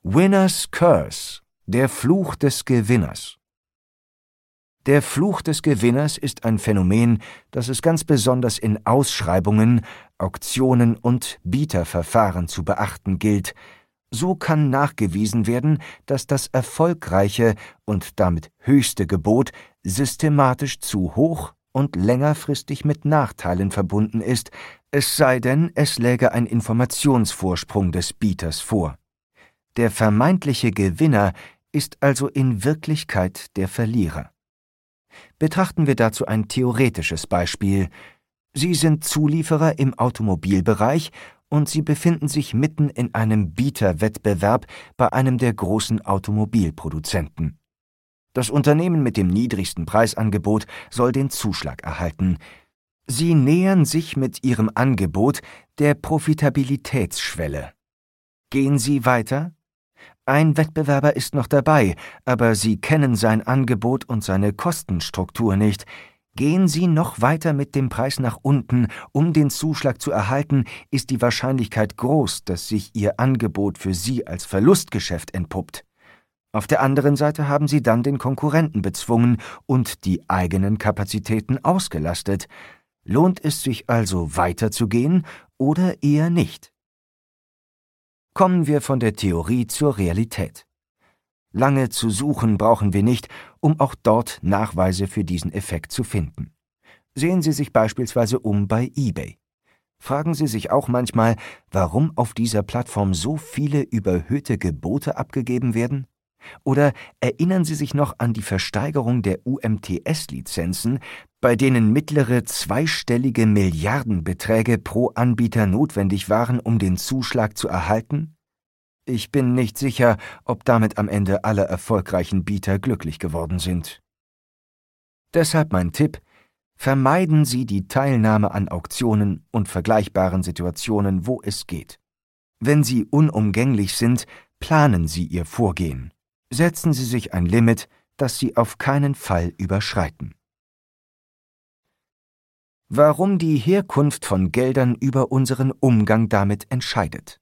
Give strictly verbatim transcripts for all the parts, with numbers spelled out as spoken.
Winner's Curse, der Fluch des Gewinners. Der Fluch des Gewinners ist ein Phänomen, das es ganz besonders in Ausschreibungen, Auktionen und Bieterverfahren zu beachten gilt. So kann nachgewiesen werden, dass das erfolgreiche und damit höchste Gebot systematisch zu hoch und längerfristig mit Nachteilen verbunden ist, es sei denn, es läge ein Informationsvorsprung des Bieters vor. Der vermeintliche Gewinner ist also in Wirklichkeit der Verlierer. Betrachten wir dazu ein theoretisches Beispiel. Sie sind Zulieferer im Automobilbereich und Sie befinden sich mitten in einem Bieterwettbewerb bei einem der großen Automobilproduzenten. Das Unternehmen mit dem niedrigsten Preisangebot soll den Zuschlag erhalten. Sie nähern sich mit Ihrem Angebot der Profitabilitätsschwelle. Gehen Sie weiter? Ein Wettbewerber ist noch dabei, aber Sie kennen sein Angebot und seine Kostenstruktur nicht. Gehen Sie noch weiter mit dem Preis nach unten, um den Zuschlag zu erhalten, ist die Wahrscheinlichkeit groß, dass sich Ihr Angebot für Sie als Verlustgeschäft entpuppt. Auf der anderen Seite haben Sie dann den Konkurrenten bezwungen und die eigenen Kapazitäten ausgelastet. Lohnt es sich also weiterzugehen oder eher nicht? Kommen wir von der Theorie zur Realität. Lange zu suchen brauchen wir nicht, um auch dort Nachweise für diesen Effekt zu finden. Sehen Sie sich beispielsweise um bei eBay. Fragen Sie sich auch manchmal, warum auf dieser Plattform so viele überhöhte Gebote abgegeben werden? Oder erinnern Sie sich noch an die Versteigerung der U M T S-Lizenzen, bei denen mittlere zweistellige Milliardenbeträge pro Anbieter notwendig waren, um den Zuschlag zu erhalten? Ich bin nicht sicher, ob damit am Ende alle erfolgreichen Bieter glücklich geworden sind. Deshalb mein Tipp: Vermeiden Sie die Teilnahme an Auktionen und vergleichbaren Situationen, wo es geht. Wenn Sie unumgänglich sind, planen Sie Ihr Vorgehen. Setzen Sie sich ein Limit, das Sie auf keinen Fall überschreiten. Warum die Herkunft von Geldern über unseren Umgang damit entscheidet.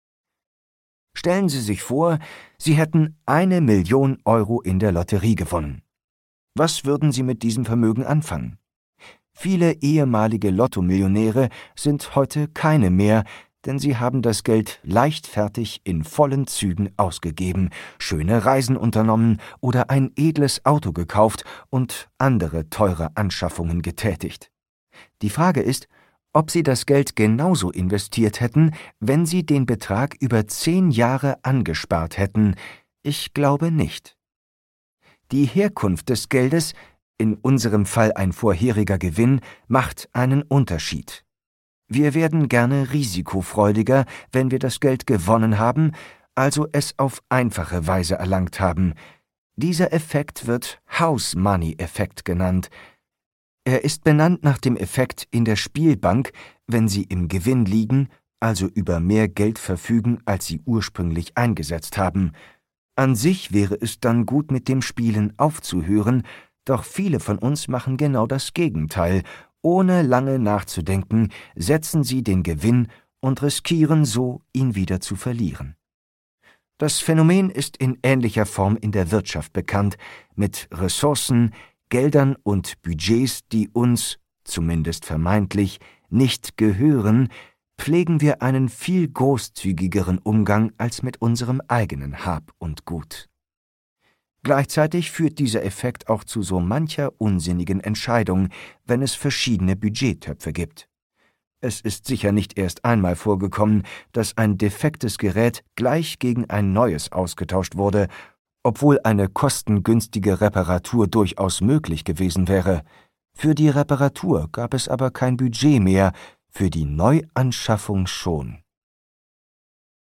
Stellen Sie sich vor, Sie hätten eine Million Euro in der Lotterie gewonnen. Was würden Sie mit diesem Vermögen anfangen? Viele ehemalige Lottomillionäre sind heute keine mehr, denn sie haben das Geld leichtfertig in vollen Zügen ausgegeben, schöne Reisen unternommen oder ein edles Auto gekauft und andere teure Anschaffungen getätigt. Die Frage ist, ob sie das Geld genauso investiert hätten, wenn sie den Betrag über zehn Jahre angespart hätten. Ich glaube nicht. Die Herkunft des Geldes, in unserem Fall ein vorheriger Gewinn, macht einen Unterschied. Wir werden gerne risikofreudiger, wenn wir das Geld gewonnen haben, also es auf einfache Weise erlangt haben. Dieser Effekt wird House-Money-Effekt genannt. Er ist benannt nach dem Effekt in der Spielbank, wenn Sie im Gewinn liegen, also über mehr Geld verfügen, als Sie ursprünglich eingesetzt haben. An sich wäre es dann gut, mit dem Spielen aufzuhören, doch viele von uns machen genau das Gegenteil. Ohne lange nachzudenken, setzen sie den Gewinn und riskieren so, ihn wieder zu verlieren. Das Phänomen ist in ähnlicher Form in der Wirtschaft bekannt, mit Ressourcen, Geldern und Budgets, die uns, zumindest vermeintlich, nicht gehören, pflegen wir einen viel großzügigeren Umgang als mit unserem eigenen Hab und Gut. Gleichzeitig führt dieser Effekt auch zu so mancher unsinnigen Entscheidung, wenn es verschiedene Budgettöpfe gibt. Es ist sicher nicht erst einmal vorgekommen, dass ein defektes Gerät gleich gegen ein neues ausgetauscht wurde, obwohl eine kostengünstige Reparatur durchaus möglich gewesen wäre. Für die Reparatur gab es aber kein Budget mehr, für die Neuanschaffung schon.